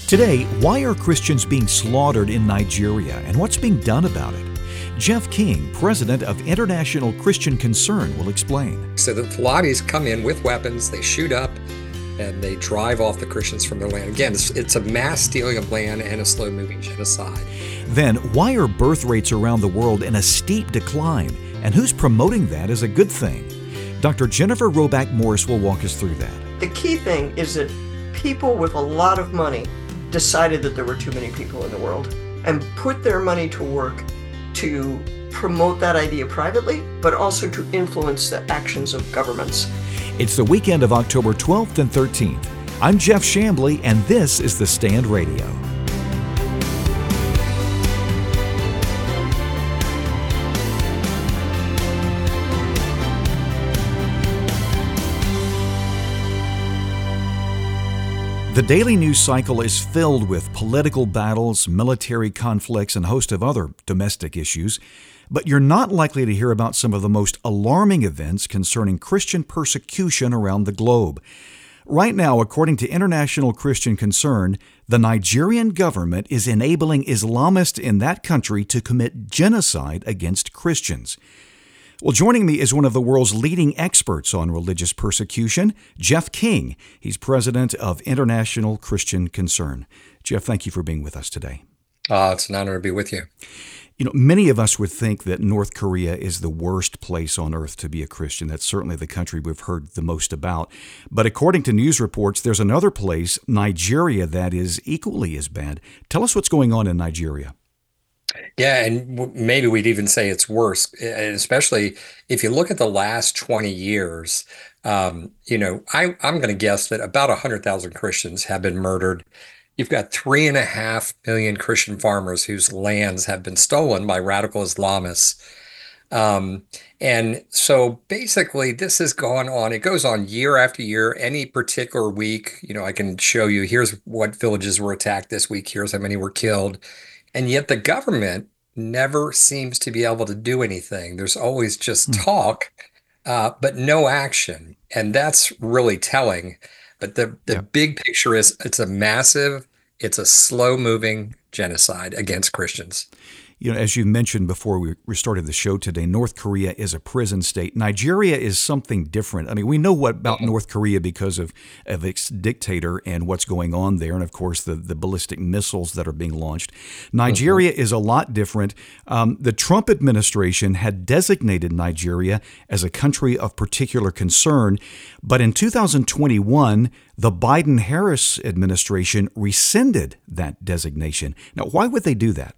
Today, why are Christians being slaughtered in Nigeria and what's being done about it? Jeff King, president of International Christian Concern, will explain. So the Fulanis come in with weapons, they shoot up, and they drive off the Christians from their land. Again, it's a mass stealing of land and a slow-moving genocide. Then, why are birth rates around the world in a steep decline, and who's promoting that as a good thing? Dr. Jennifer Roback Morris will walk us through that. The key thing is that people with a lot of money decided that there were too many people in the world and put their money to work to promote that idea privately, but also to influence the actions of governments. It's the weekend of October 12th and 13th. I'm Jeff Chambly, and this is The Stand Radio. The daily news cycle is filled with political battles, military conflicts, and a host of other domestic issues. But you're not likely to hear about some of the most alarming events concerning Christian persecution around the globe. Right now, according to International Christian Concern, the Nigerian government is enabling Islamists in that country to commit genocide against Christians. Well, joining me is one of the world's leading experts on religious persecution, Jeff King. He's president of International Christian Concern. Jeff, thank you for being with us today. It's an honor to be with you. You know, many of us would think that North Korea is the worst place on earth to be a Christian. That's certainly the country we've heard the most about. But according to news reports, there's another place, Nigeria, that is equally as bad. Tell us what's going on in Nigeria. Yeah, and maybe we'd even say it's worse, especially if you look at the last 20 years. I'm going to guess that about 100,000 Christians have been murdered. You've got 3.5 million Christian farmers whose lands have been stolen by radical Islamists. And so basically this has gone on. It goes on year after year. Any particular week, I can show you, here's what villages were attacked this week. Here's how many were killed. And yet the government never seems to be able to do anything. There's always just talk, but no action. And that's really telling. But the big picture is it's a slow-moving genocide against Christians. You know, as you mentioned before we started the show today, North Korea is a prison state. Nigeria is something different. I mean, we know what about North Korea because of its dictator and what's going on there, and of course the ballistic missiles that are being launched. Nigeria is a lot different. The Trump administration had designated Nigeria as a country of particular concern, but in 2021, the Biden-Harris administration rescinded that designation. Now, why would they do that?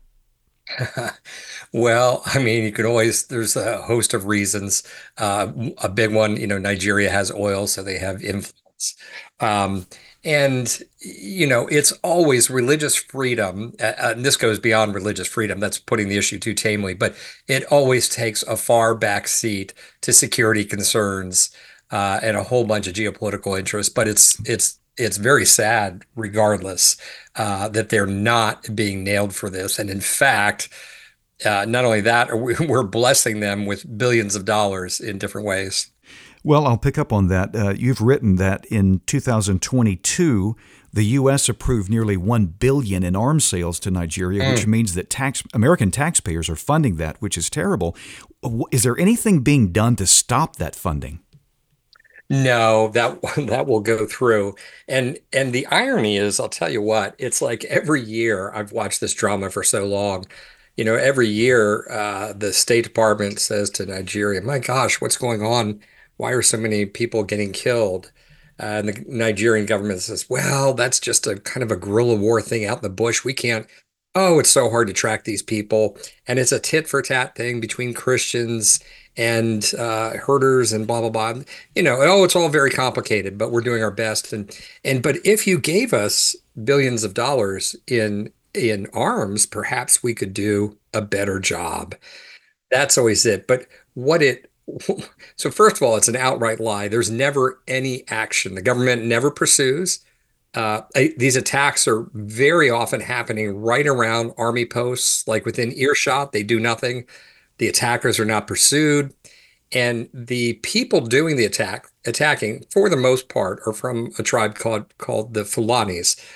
Well, I mean, there's a host of reasons. A big one, Nigeria has oil, so they have influence. It's always religious freedom. And this goes beyond religious freedom. That's putting the issue too tamely, but it always takes a far back seat to security concerns, and a whole bunch of geopolitical interests. But it's very sad, regardless, that they're not being nailed for this. And in fact, not only that, we're blessing them with billions of dollars in different ways. Well, I'll pick up on that. You've written that in 2022, the U.S. approved nearly $1 billion in arms sales to Nigeria, which means that American taxpayers are funding that, which is terrible. Is there anything being done to stop that funding? No, that will go through. And the irony is, I'll tell you what, it's like every year I've watched this drama for so long. Every year the State Department says to Nigeria, my gosh, what's going on? Why are so many people getting killed? And the Nigerian government says, well, that's just a kind of a guerrilla war thing out in the bush. It's so hard to track these people. And it's a tit for tat thing between Christians and herders and blah, blah, blah. It's all very complicated, but we're doing our best. But if you gave us billions of dollars in arms, perhaps we could do a better job. That's always it. But so first of all, it's an outright lie. There's never any action. The government never pursues. These attacks are very often happening right around army posts, like within earshot. They do nothing. The attackers are not pursued. And the people doing the attacking, for the most part, are from a tribe called the Fulanis.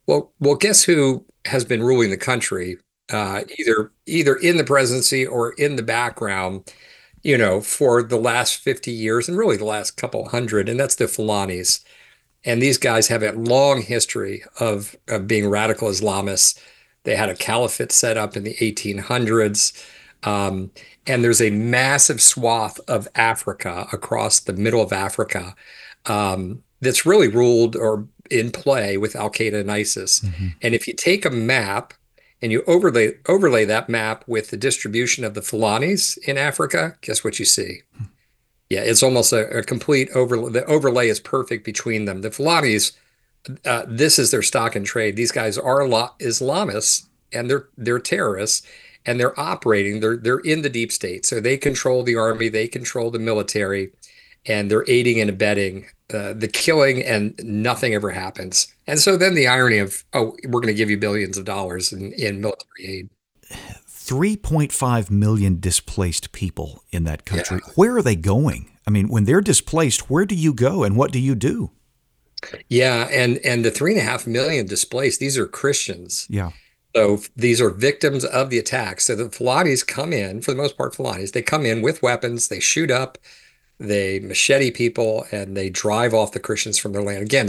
Well, guess who has been ruling the country, either in the presidency or in the background, for the last 50 years and really the last couple hundred, and that's the Fulanis. And these guys have a long history of being radical Islamists. They had a caliphate set up in the 1800s. Um, and there's a massive swath of Africa across the middle of Africa that's really ruled or in play with Al Qaeda and ISIS. Hmm. And if you take a map and you overlay that map with the distribution of the Fulanis in Africa, guess what you see? Yeah, it's almost a complete overlay. The overlay is perfect between them. The Fulanis, this is their stock and trade. These guys are Islamists and they're terrorists and they're operating. They're in the deep state, so they control the army, they control the military, and they're aiding and abetting the killing, and nothing ever happens. And so then the irony of, oh, we're going to give you billions of dollars in military aid. 3.5 million displaced people in that Yeah. country. Where are they going? I mean, when they're displaced, where do you go and what do you do? Yeah, and the 3.5 million displaced, these are Christians. Yeah. So these are victims of the attack. So the Fulanis come in, for the most part, Fulanis, they come in with weapons, they shoot up, they machete people, and they drive off the Christians from their land. Again,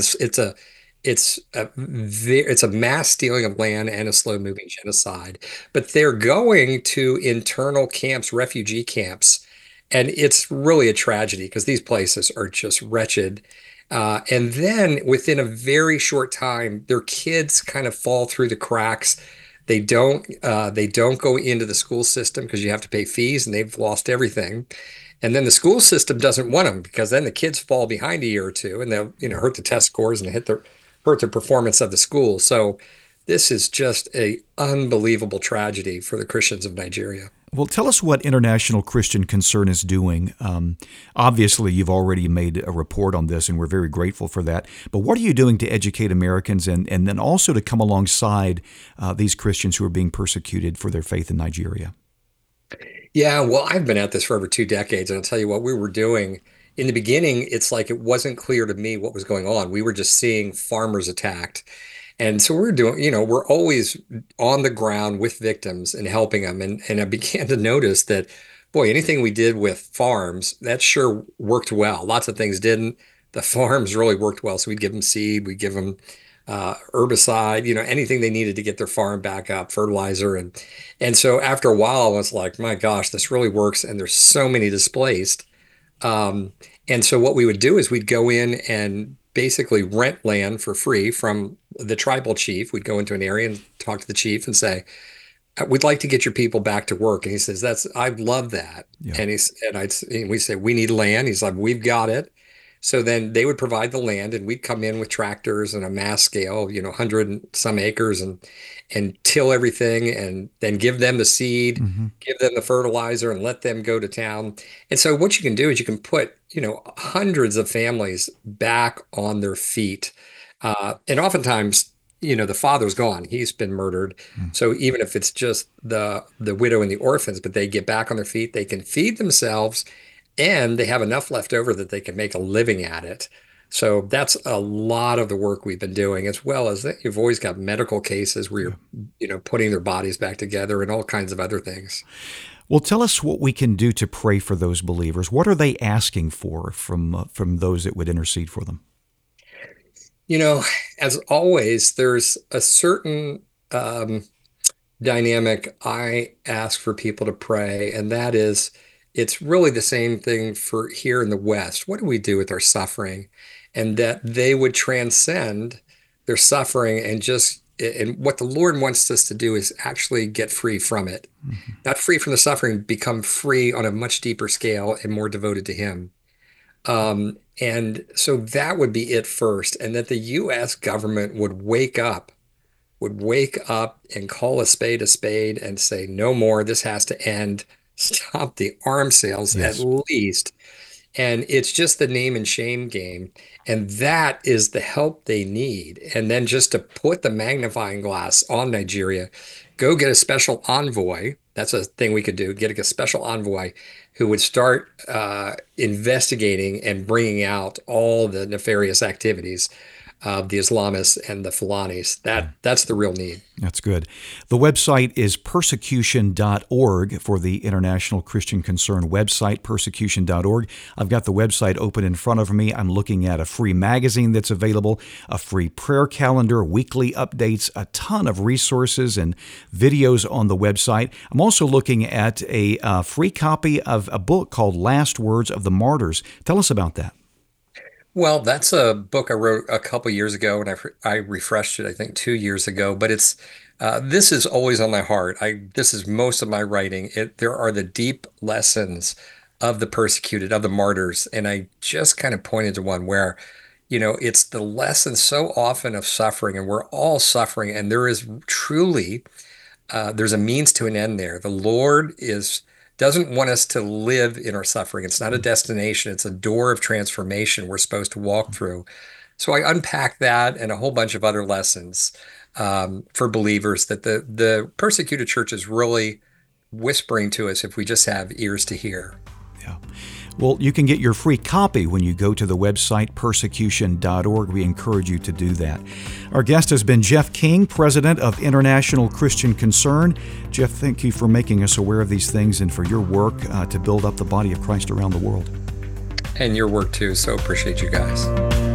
it's a mass stealing of land and a slow-moving genocide. But they're going to internal camps, refugee camps, and it's really a tragedy because these places are just wretched. And then within a very short time, their kids kind of fall through the cracks. They don't go into the school system because you have to pay fees and they've lost everything. And then the school system doesn't want them because then the kids fall behind a year or two and they'll, hurt the test scores and hurt the performance of the school. So this is just a unbelievable tragedy for the Christians of Nigeria. Well, tell us what International Christian Concern is doing. Obviously, you've already made a report on this, and we're very grateful for that. But what are you doing to educate Americans and then also to come alongside these Christians who are being persecuted for their faith in Nigeria? Yeah, well, I've been at this for over 2 decades, and I'll tell you what we were doing. In the beginning, it's like it wasn't clear to me what was going on. We were just seeing farmers attacked. And so we're doing, we're always on the ground with victims and helping them. And I began to notice that, boy, anything we did with farms, that sure worked well. Lots of things didn't. The farms really worked well. So we'd give them seed, we'd give them herbicide, anything they needed to get their farm back up, fertilizer. And so after a while, I was like, my gosh, this really works. And there's so many displaced. Um, and so what we would do is we'd go in and basically rent land for free from the tribal chief. We'd go into an area and talk to the chief and say, "We'd like to get your people back to work." And he says, I love that." Yeah. And we say, "We need land." He's like, "We've got it." So then they would provide the land, and we'd come in with tractors and a mass scale, 100 and some acres, and till everything, and then give them the seed, Hmm. give them the fertilizer, and let them go to town. And so what you can do is you can put, hundreds of families back on their feet. And oftentimes, the father's gone; he's been murdered. So even if it's just the widow and the orphans, but they get back on their feet, they can feed themselves and they have enough left over that they can make a living at it. So that's a lot of the work we've been doing, as well as that you've always got medical cases where you're, putting their bodies back together and all kinds of other things. Well, tell us what we can do to pray for those believers. What are they asking for from those that would intercede for them? You know, as always, there's a certain dynamic I ask for people to pray, and that is it's really the same thing for here in the West. What do we do with our suffering? And that they would transcend their suffering and what the Lord wants us to do is actually get free from it. Hmm. Not free from the suffering, become free on a much deeper scale and more devoted to Him. And so that would be it first, and that the U.S. government would wake up and call a spade and say, no more, this has to end. Stop the arms sales at Yes. least. And it's just the name and shame game. And that is the help they need. And then just to put the magnifying glass on Nigeria, go get a special envoy. That's a thing we could do. Get a special envoy who would start investigating and bringing out all the nefarious activities. the Islamists and the Fulanis. Yeah. That's the real need. That's good. The website is persecution.org for the International Christian Concern website, persecution.org. I've got the website open in front of me. I'm looking at a free magazine that's available, a free prayer calendar, weekly updates, a ton of resources and videos on the website. I'm also looking at a free copy of a book called Last Words of the Martyrs. Tell us about that. Well, that's a book I wrote a couple years ago, and I refreshed it, I think, 2 years ago. But it's this is always on my heart. This is most of my writing. There are the deep lessons of the persecuted, of the martyrs, and I just kind of pointed to one where, it's the lesson so often of suffering, and we're all suffering, and there is truly there's a means to an end there. The Lord is doesn't want us to live in our suffering. It's not a destination, it's a door of transformation we're supposed to walk through. So I unpack that and a whole bunch of other lessons for believers that the persecuted church is really whispering to us if we just have ears to hear. Yeah. Well, you can get your free copy when you go to the website, persecution.org. We encourage you to do that. Our guest has been Jeff King, president of International Christian Concern. Jeff, thank you for making us aware of these things and for your work to build up the body of Christ around the world. And your work too, so appreciate you guys.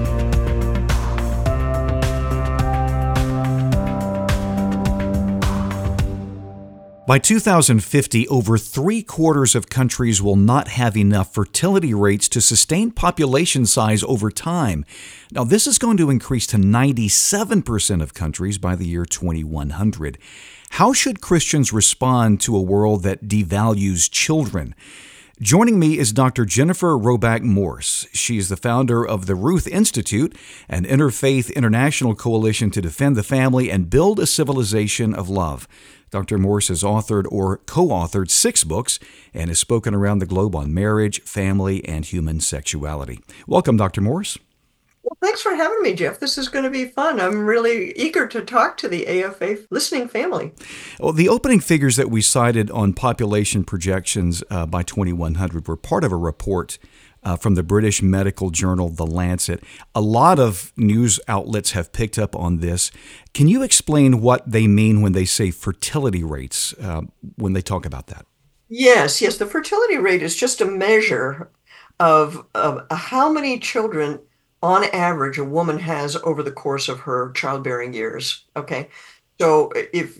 By 2050, over 3/4 of countries will not have enough fertility rates to sustain population size over time. Now, this is going to increase to 97% of countries by the year 2100. How should Christians respond to a world that devalues children? Joining me is Dr. Jennifer Roback Morse. She is the founder of the Ruth Institute, an interfaith international coalition to defend the family and build a civilization of love. Dr. Morse has authored or co-authored 6 books and has spoken around the globe on marriage, family, and human sexuality. Welcome, Dr. Morse. Well, thanks for having me, Jeff. This is going to be fun. I'm really eager to talk to the AFA listening family. Well, the opening figures that we cited on population projections by 2100 were part of a report from the British medical journal, The Lancet. A lot of news outlets have picked up on this. Can you explain what they mean when they say fertility rates, when they talk about that? Yes. The fertility rate is just a measure of how many children, on average, a woman has over the course of her childbearing years. Okay. So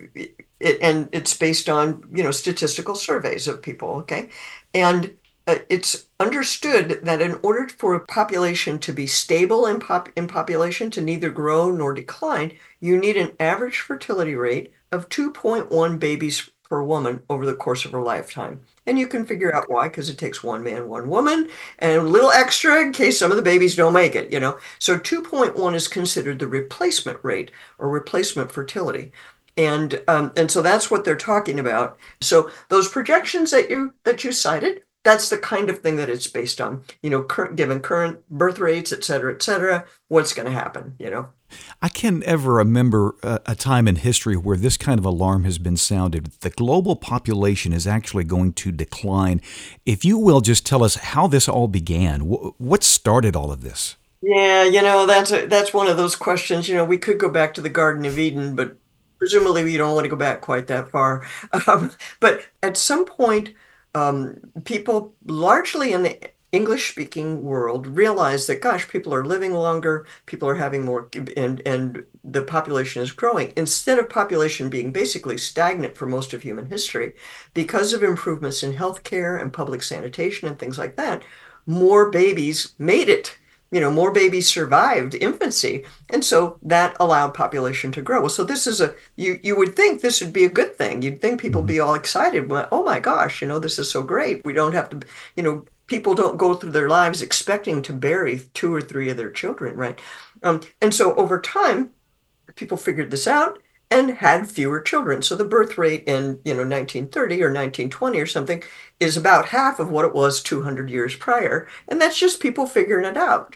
it's based on, statistical surveys of people. Okay. And it's understood that in order for a population to be stable in population, to neither grow nor decline, you need an average fertility rate of 2.1 babies per woman over the course of her lifetime. And you can figure out why, because it takes one man, one woman, and a little extra in case some of the babies don't make it, So 2.1 is considered the replacement rate or replacement fertility. And so that's what they're talking about. So those projections that you cited, that's the kind of thing that it's based on, given current birth rates, et cetera, what's going to happen, I can't ever remember a time in history where this kind of alarm has been sounded. The global population is actually going to decline. If you will, just tell us how this all began. What started all of this? Yeah, that's one of those questions. We could go back to the Garden of Eden, but presumably we don't want to go back quite that far. But at some point, people largely in the English-speaking world realize that, gosh, people are living longer, people are having more, and the population is growing. Instead of population being basically stagnant for most of human history, because of improvements in healthcare and public sanitation and things like that, more babies made it. More babies survived infancy. And so that allowed population to grow. So this is you would think this would be a good thing. You'd think people would be all excited. Well, oh my gosh, this is so great. We don't have to, people don't go through their lives expecting to bury 2 or 3 of their children, right? And so over time, people figured this out and had fewer children. So the birth rate in 1930 or 1920 or something is about half of what it was 200 years prior, and that's just people figuring it out,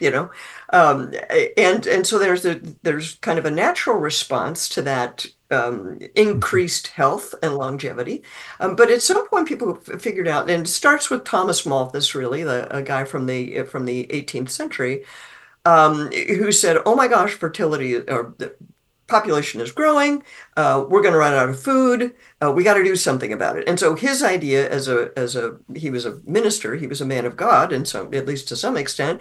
and so there's kind of a natural response to that increased health and longevity, but at some point people figured out, and it starts with Thomas Malthus, really, a guy from the 18th century. who said, "Oh my gosh, fertility or the population is growing. We're going to run out of food. We got to do something about it." And so his idea, he was a minister, he was a man of God, and so at least to some extent,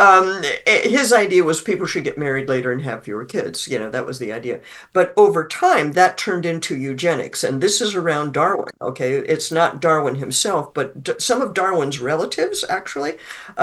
his idea was people should get married later and have fewer kids. That was the idea. But over time, that turned into eugenics, and this is around Darwin. Okay, it's not Darwin himself, but some of Darwin's relatives actually,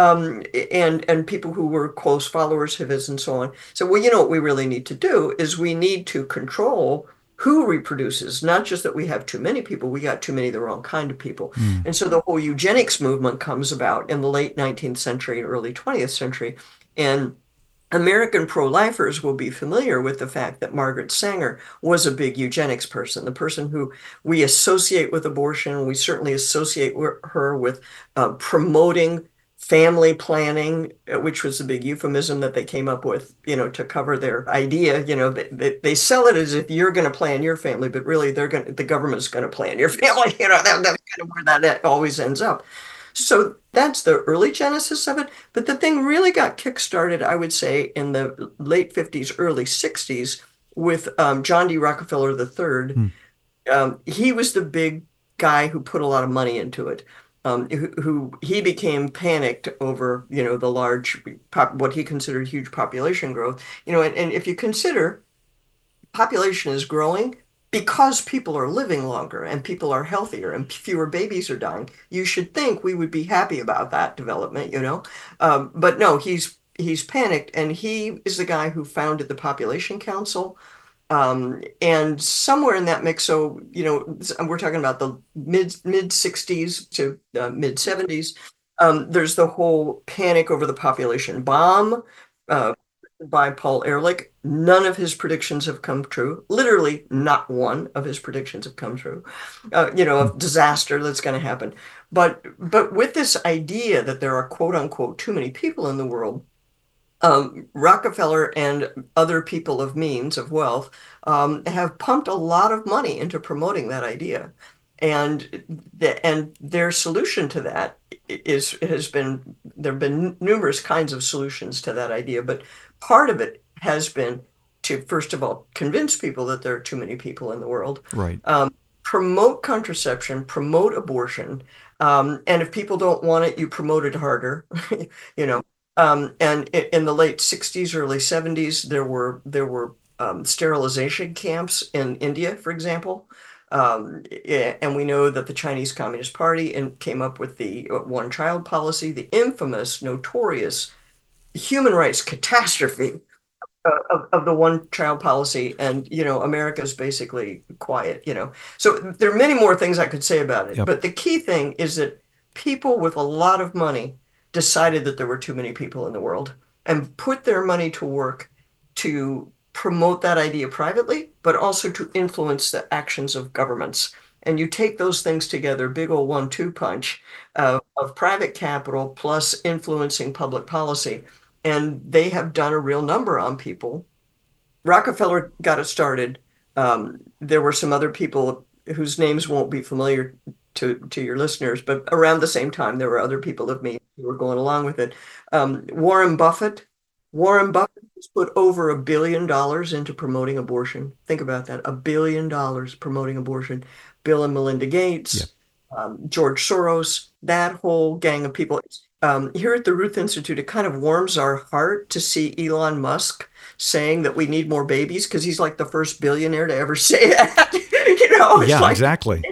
and people who were close followers of his and so on. So, well, what we really need to do is we need to control who reproduces, not just that we have too many people, we got too many of the wrong kind of people. And so the whole eugenics movement comes about in the late 19th century, early 20th century. And American pro-lifers will be familiar with the fact that Margaret Sanger was a big eugenics person, the person who we associate with abortion. We certainly associate her with promoting family planning, which was a big euphemism that they came up with, to cover their idea. They sell it as if you're going to plan your family, but really the government's going to plan your family. That's kind of where that always ends up. So that's the early genesis of it. But the thing really got kickstarted, I would say, in the late 50s, early 60s with John D. Rockefeller III. He was the big guy who put a lot of money into it. Who he became panicked over, the large, what he considered huge population growth. And if you consider population is growing because people are living longer and people are healthier and fewer babies are dying, you should think we would be happy about that development, But no, he's panicked, and he is the guy who founded the Population Council. And somewhere in that mix, so, we're talking about the mid 60s to mid 70s. There's the whole panic over the population bomb by Paul Ehrlich. None of his predictions have come true. Literally, not one of his predictions have come true. Of disaster that's going to happen. But with this idea that there are quote unquote too many people in the world, Rockefeller and other people of means, of wealth, have pumped a lot of money into promoting that idea. And their solution to that there have been numerous kinds of solutions to that idea, but part of it has been to, first of all, convince people that there are too many people in the world. Right. Promote contraception, promote abortion. And if people don't want it, you promote it harder, And in the late 60s, early 70s, there were sterilization camps in India, for example. And we know that the Chinese Communist Party came up with the one-child policy, the infamous, notorious human rights catastrophe of the one-child policy. And, America's basically quiet, So there are many more things I could say about it. Yep. But the key thing is that people with a lot of money decided that there were too many people in the world and put their money to work to promote that idea privately, but also to influence the actions of governments. And you take those things together, big old 1-2 punch of private capital plus influencing public policy. And they have done a real number on people. Rockefeller got it started. There were some other people whose names won't be familiar to your listeners, but around the same time, there were other people of me who were going along with it. Warren Buffett has put over $1 billion into promoting abortion. Think about that, $1 billion promoting abortion. Bill and Melinda Gates, George Soros, that whole gang of people. Here at the Ruth Institute, it kind of warms our heart to see Elon Musk saying that we need more babies, because he's like the first billionaire to ever say that. Yeah, exactly.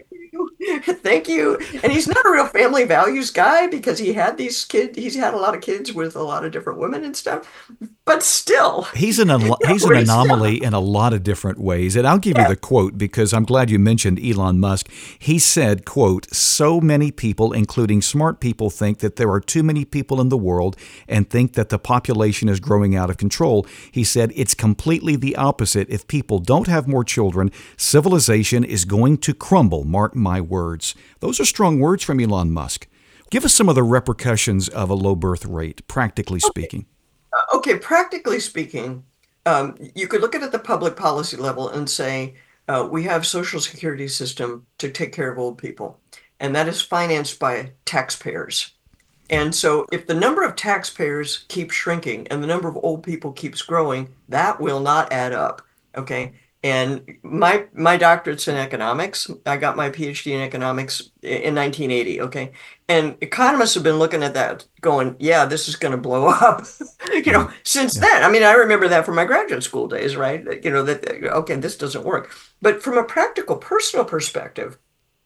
Thank you. And he's not a real family values guy, because he had these kids. He's had a lot of kids with a lot of different women and stuff. But still, he's an anomaly in a lot of different ways. And I'll give you the quote, because I'm glad you mentioned Elon Musk. He said, quote, "So many people, including smart people, think that there are too many people in the world and think that the population is growing out of control." He said, "It's completely the opposite. If people don't have more children, civilization is going to crumble. Mark my words." Those are strong words from Elon Musk. Give us some of the repercussions of a low birth rate, practically speaking. Okay, practically speaking, you could look at the public policy level and say, we have Social Security system to take care of old people, and that is financed by taxpayers. And so if the number of taxpayers keeps shrinking and the number of old people keeps growing, that will not add up. Okay. And my doctorate's in economics. I got my PhD in economics in 1980. Okay. And economists have been looking at that going, yeah, this is going to blow up, since then. I mean, I remember that from my graduate school days, right? Okay, this doesn't work. But from a practical, personal perspective,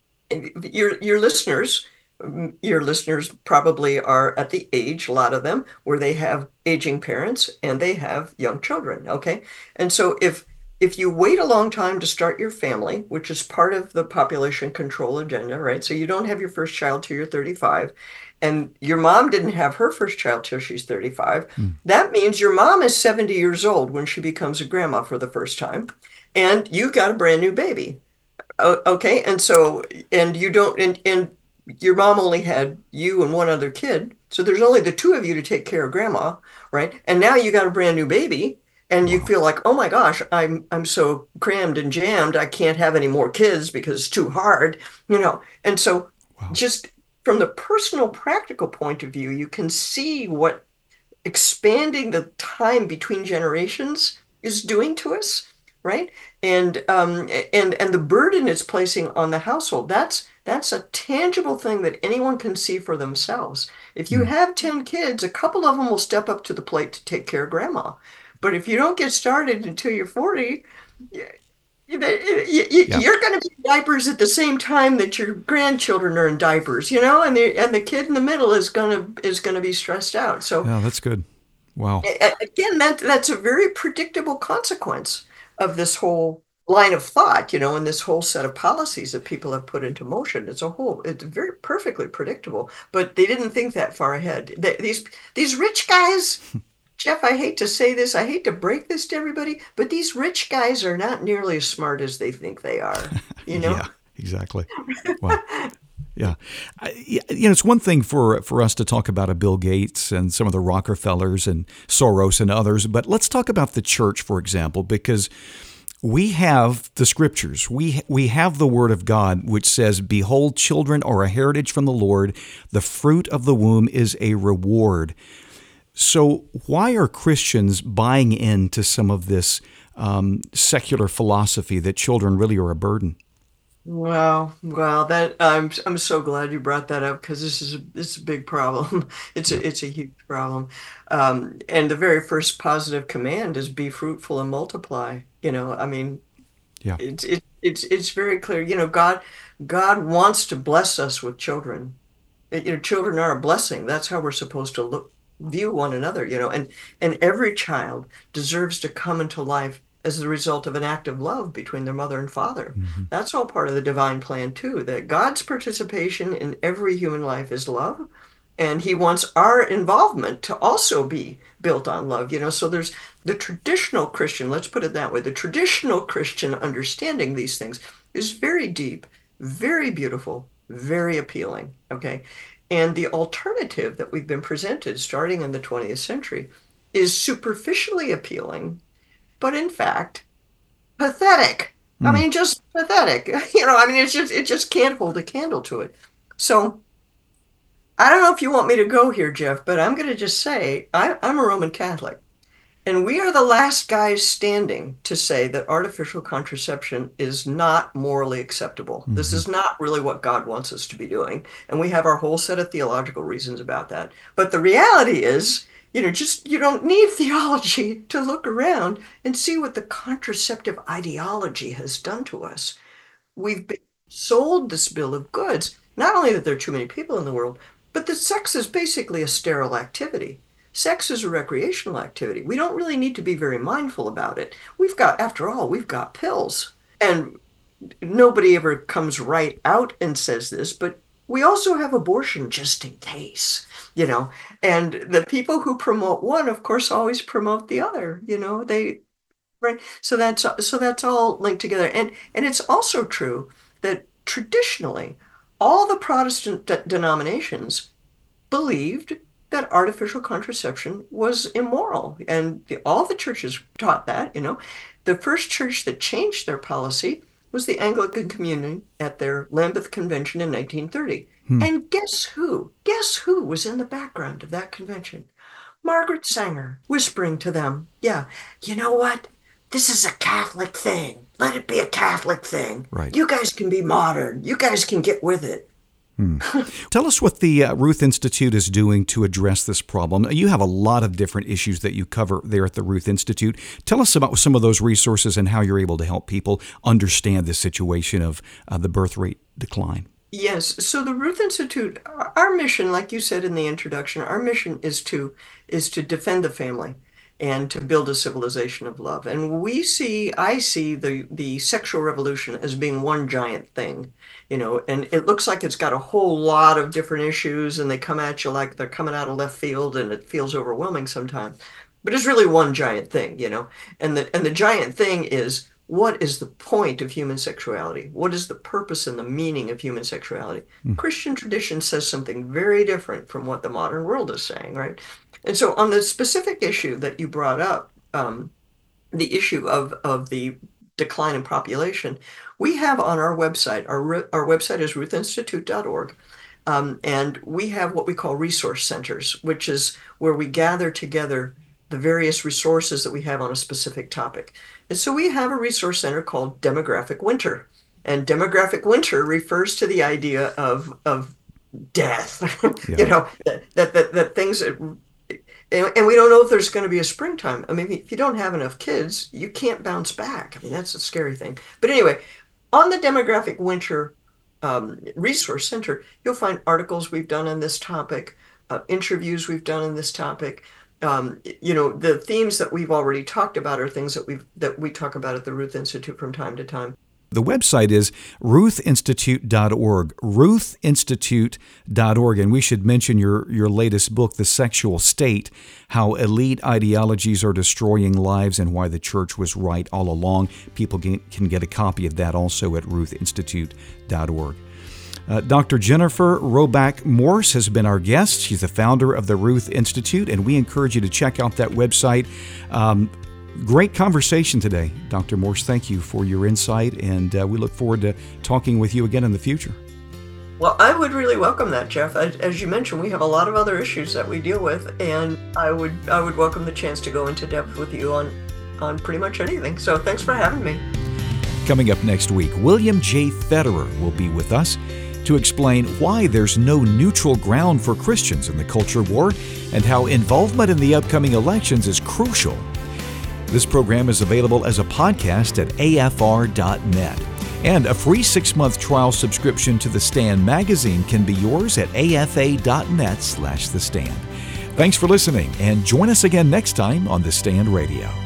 your listeners, your listeners probably are at the age, a lot of them, where they have aging parents and they have young children. Okay. And so if you wait a long time to start your family, which is part of the population control agenda, right? So you don't have your first child till you're 35, and your mom didn't have her first child till she's 35. That means your mom is 70 years old when she becomes a grandma for the first time, and you've got a brand new baby. Okay. And so, and you don't, and your mom only had you and one other kid. So there's only the two of you to take care of grandma, right? And now you got a brand new baby. And you feel like, oh my gosh, I'm so crammed and jammed, I can't have any more kids because it's too hard, And so just from the personal, practical point of view, you can see what expanding the time between generations is doing to us, right? And the burden it's placing on the household. That's a tangible thing that anyone can see for themselves. If you have 10 kids, a couple of them will step up to the plate to take care of grandma. But if you don't get started until you're 40, you're going to be in diapers at the same time that your grandchildren are in diapers, and the kid in the middle is going to be stressed out. So yeah, that's good. Wow. Again, that's a very predictable consequence of this whole line of thought, and this whole set of policies that people have put into motion. It's very perfectly predictable, but they didn't think that far ahead. These rich guys. Jeff, I hate to say this, I hate to break this to everybody, but these rich guys are not nearly as smart as they think they are, Yeah, exactly. Wow. Yeah. It's one thing for us to talk about a Bill Gates and some of the Rockefellers and Soros and others, but let's talk about the church, for example, because we have the scriptures. We have the word of God, which says, "Behold, children are a heritage from the Lord. The fruit of the womb is a reward." So why are Christians buying into some of this secular philosophy that children really are a burden? Wow, that I'm so glad you brought that up, because this is a big problem. It's a huge problem. And the very first positive command is be fruitful and multiply. I mean, yeah, it's very clear. God wants to bless us with children. Children are a blessing. That's how we're supposed to view one another, and every child deserves to come into life as the result of an act of love between their mother and father. Mm-hmm. That's all part of the divine plan too, that God's participation in every human life is love, and he wants our involvement to also be built on love. So there's the traditional Christian, let's put it that way, the traditional Christian understanding these things is very deep, very beautiful, very appealing. Okay. And the alternative that we've been presented starting in the 20th century is superficially appealing, but in fact, pathetic. I mean, just pathetic. It just can't hold a candle to it. So I don't know if you want me to go here, Jeff, but I'm going to just say I'm a Roman Catholic. And we are the last guys standing to say that artificial contraception is not morally acceptable. Mm-hmm. This is not really what God wants us to be doing. And we have our whole set of theological reasons about that. But the reality is, you don't need theology to look around and see what the contraceptive ideology has done to us. We've been sold this bill of goods, not only that there are too many people in the world, but that sex is basically a sterile activity. Sex is a recreational activity. We don't really need to be very mindful about it. After all, we've got pills. And nobody ever comes right out and says this, but we also have abortion just in case, and the people who promote one, of course, always promote the other, right. So that's all linked together. And it's also true that traditionally, all the Protestant denominations believed that artificial contraception was immoral. And all the churches taught that, The first church that changed their policy was the Anglican Communion at their Lambeth Convention in 1930. And guess who? Guess who was in the background of that convention? Margaret Sanger, whispering to them, yeah, you know what? This is a Catholic thing. Let it be a Catholic thing. Right. You guys can be modern. You guys can get with it. Tell us what the Ruth Institute is doing to address this problem. You have a lot of different issues that you cover there at the Ruth Institute. Tell us about some of those resources and how you're able to help people understand the situation of the birth rate decline. Yes. So the Ruth Institute, our mission, like you said in the introduction, our mission is to defend the family and to build a civilization of love. And I see the sexual revolution as being one giant thing, and it looks like it's got a whole lot of different issues, and they come at you like they're coming out of left field, and it feels overwhelming sometimes. But it's really one giant thing, and the giant thing is, what is the point of human sexuality? What is the purpose and the meaning of human sexuality? Christian tradition says something very different from what the modern world is saying, right? And so on the specific issue that you brought up, the issue of the decline in population, we have on our website, our website is ruthinstitute.org, and we have what we call resource centers, which is where we gather together the various resources that we have on a specific topic. And so we have a resource center called Demographic Winter. And Demographic Winter refers to the idea of death, Yeah. that things that, and we don't know if there's going to be a springtime. I mean, if you don't have enough kids, you can't bounce back. I mean, that's a scary thing. But anyway, on the Demographic Winter Resource Center, you'll find articles we've done on this topic, interviews we've done on this topic. The themes that we've already talked about are things that we talk about at the Ruth Institute from time to time. The website is ruthinstitute.org, ruthinstitute.org. And we should mention your latest book, The Sexual State, How Elite Ideologies Are Destroying Lives and Why the Church Was Right All Along. People can get a copy of that also at ruthinstitute.org. Dr. Jennifer Roback Morse has been our guest. She's the founder of the Ruth Institute, and we encourage you to check out that website. Great conversation today, Dr. Morse. Thank you for your insight, and we look forward to talking with you again in the future. Well, I would really welcome that, Jeff. As you mentioned, we have a lot of other issues that we deal with, and I would welcome the chance to go into depth with you on pretty much anything. So thanks for having me. Coming up next week, William J. Federer will be with us to explain why there's no neutral ground for Christians in the culture war and how involvement in the upcoming elections is crucial. This program is available as a podcast at afr.net. And a free 6-month trial subscription to The Stand magazine can be yours at afa.net/thestand. Thanks for listening, and join us again next time on The Stand Radio.